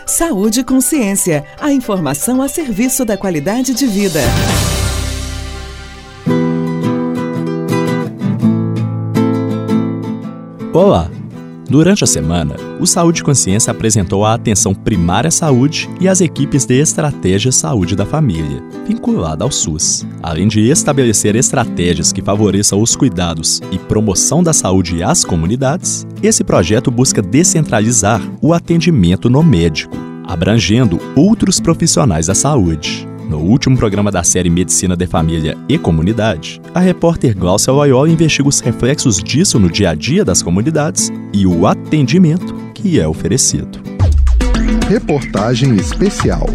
Saúde e Consciência, a informação a serviço da qualidade de vida. Olá! Durante a semana, o Saúde e Consciência apresentou a Atenção Primária à Saúde e as equipes de Estratégia Saúde da Família, vinculada ao SUS. Além de estabelecer estratégias que favoreçam os cuidados e promoção da saúde às comunidades, esse projeto busca descentralizar o atendimento no médico, abrangendo outros profissionais da saúde. No último programa da série Medicina de Família e Comunidade, a repórter Glaucia Loyola investiga os reflexos disso no dia a dia das comunidades e o atendimento que é oferecido. Reportagem especial.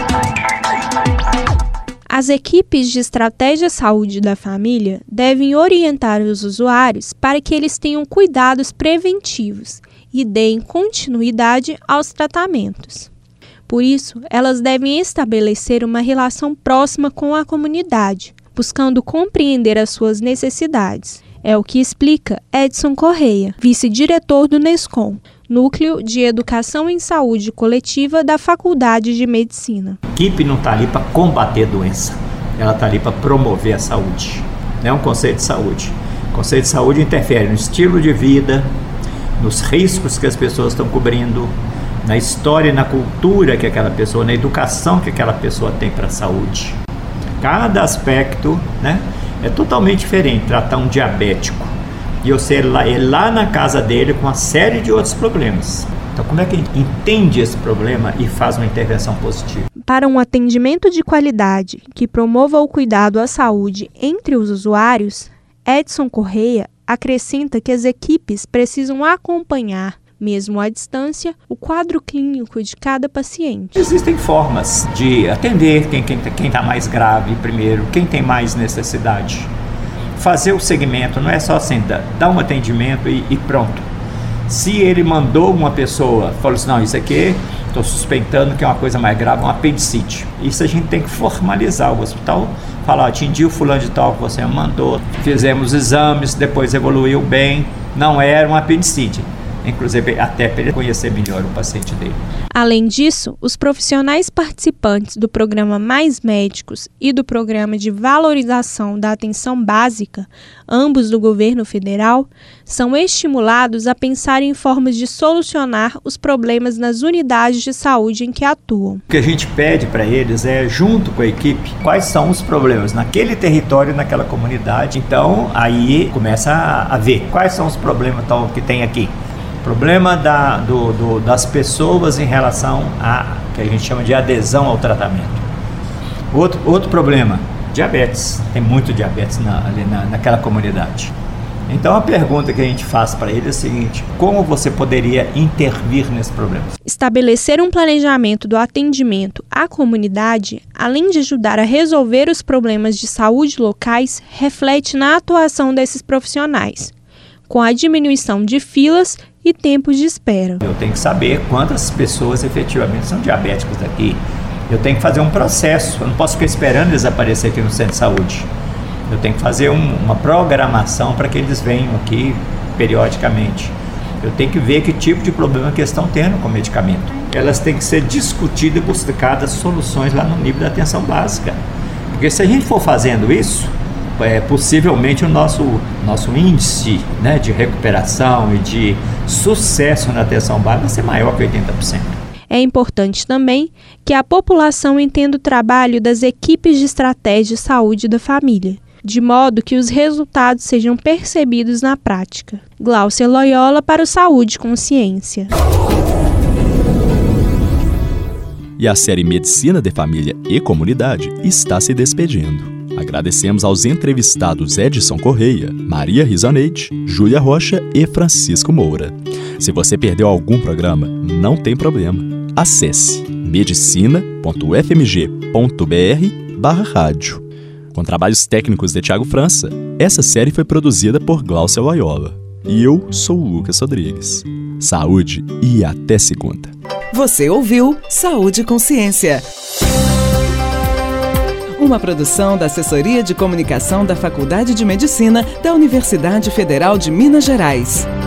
As equipes de Estratégia Saúde da Família devem orientar os usuários para que eles tenham cuidados preventivos e deem continuidade aos tratamentos. Por isso, elas devem estabelecer uma relação próxima com a comunidade, buscando compreender as suas necessidades. É o que explica Edson Correia, vice-diretor do NESCOM, Núcleo de Educação em Saúde Coletiva da Faculdade de Medicina. A equipe não está ali para combater a doença, ela está ali para promover a saúde. Não é um conceito de saúde. O conceito de saúde interfere no estilo de vida, nos riscos que as pessoas estão cobrindo, na história e na cultura que aquela pessoa, na educação que aquela pessoa tem para a saúde. Cada aspecto, né, é totalmente diferente. Tratar um diabético e eu ser lá na casa dele com uma série de outros problemas. Então, como é que a gente entende esse problema e faz uma intervenção positiva? Para um atendimento de qualidade que promova o cuidado à saúde entre os usuários, Edson Correia acrescenta que as equipes precisam acompanhar, mesmo à distância, o quadro clínico de cada paciente. Existem formas de atender quem está mais grave primeiro, quem tem mais necessidade. Fazer o segmento, não é só assim, dar um atendimento e pronto. Se ele mandou uma pessoa, falou assim, não, isso aqui, estou suspeitando que é uma coisa mais grave, um apendicite. Isso a gente tem que formalizar o hospital, falar, atendi o fulano de tal que você mandou, fizemos exames, depois evoluiu bem, não era um apendicite. Inclusive até para ele conhecer melhor o paciente dele. Além disso, os profissionais participantes do programa Mais Médicos e do programa de valorização da atenção básica, ambos do governo federal, são estimulados a pensar em formas de solucionar os problemas nas unidades de saúde em que atuam. O que a gente pede para eles é, junto com a equipe, quais são os problemas naquele território, naquela comunidade. Então, aí começa a ver quais são os problemas que tem aqui. Problema das pessoas em relação a, que a gente chama de adesão ao tratamento. Outro problema, diabetes. Tem muito diabetes ali naquela comunidade. Então a pergunta que a gente faz para ele é a seguinte: como você poderia intervir nesse problema? Estabelecer um planejamento do atendimento à comunidade, além de ajudar a resolver os problemas de saúde locais, reflete na atuação desses profissionais, com a diminuição de filas e tempos de espera. Eu tenho que saber quantas pessoas efetivamente são diabéticas daqui. Eu tenho que fazer um processo, eu não posso ficar esperando eles aparecerem aqui no centro de saúde. Eu tenho que fazer uma programação para que eles venham aqui periodicamente. Eu tenho que ver que tipo de problema que eles estão tendo com o medicamento. Elas têm que ser discutidas e buscadas soluções lá no nível da atenção básica. Porque se a gente for fazendo isso, possivelmente o nosso índice, né, de recuperação e de sucesso na atenção básica vai ser maior que 80%. É importante também que a população entenda o trabalho das equipes de estratégia de saúde da família, de modo que os resultados sejam percebidos na prática. Glaucia Loyola para o Saúde e Consciência. E a série Medicina de Família e Comunidade está se despedindo. Agradecemos aos entrevistados Edson Correia, Maria Rizaneide, Júlia Rocha e Francisco Moura. Se você perdeu algum programa, não tem problema. Acesse medicina.fmg.br/rádio. Com trabalhos técnicos de Tiago França, essa série foi produzida por Glaucia Loyola. E eu sou o Lucas Rodrigues. Saúde e até segunda. Você ouviu Saúde e Consciência. Uma produção da Assessoria de Comunicação da Faculdade de Medicina da Universidade Federal de Minas Gerais.